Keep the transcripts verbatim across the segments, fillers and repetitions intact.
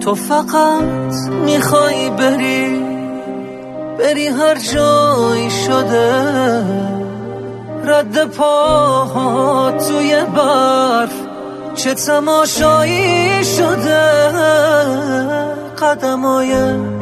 تو فقط میخوای بری بری هر جایی شده رد پاها توی برف چه تماشایی شده قدمای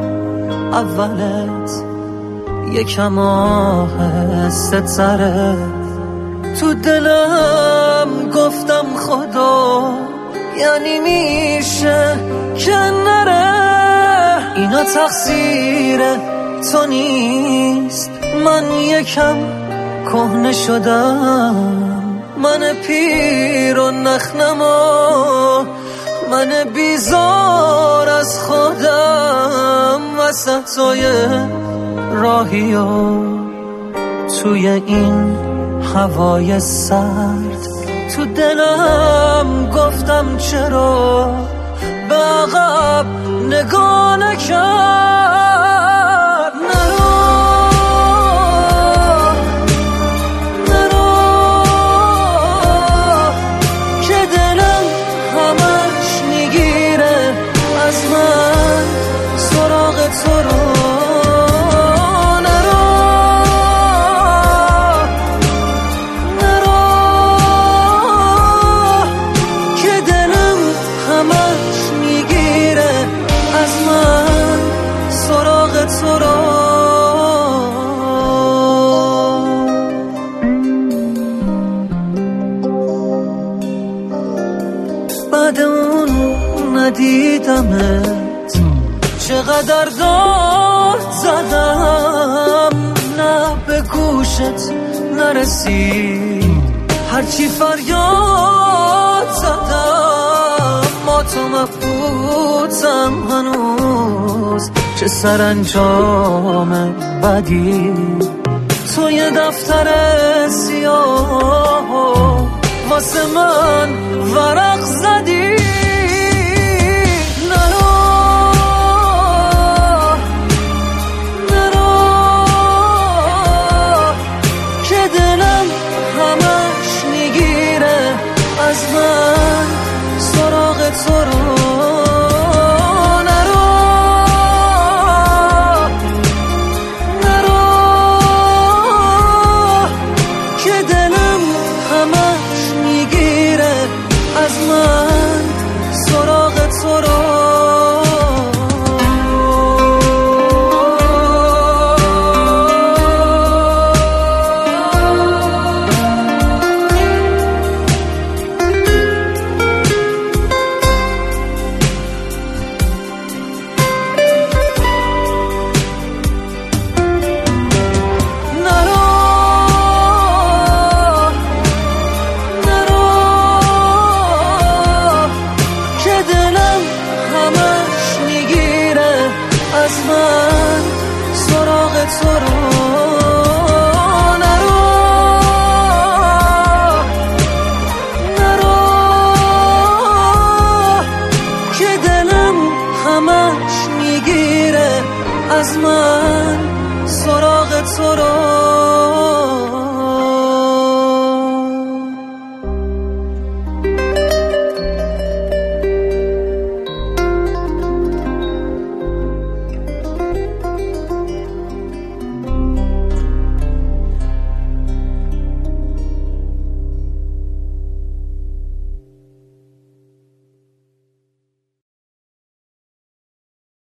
اولت یکم آهسته تره تو دلم گفتم خدا یعنی میشه که نره اینا تقصیر تو نیست من یکم کهنه شدم من پیر و نخنما من بیزار از خودم وسطای راهی و توی این هوای سرد تو دلم گفتم چرا به عقب نگاه نکرد نرو نرو که دلم همش میگیره از من سراغ تو رو بعد اون ندیدمت چقدر داد زدم نه به گوشت نرسید هرچی فریاد زدم ما تو مبهوتم هنوز چه سرانجام بدی تو یه دفتر سیاه واسه من ورق زدی نرو نرو که دلم همش میگیره از من سراغ تو رو از من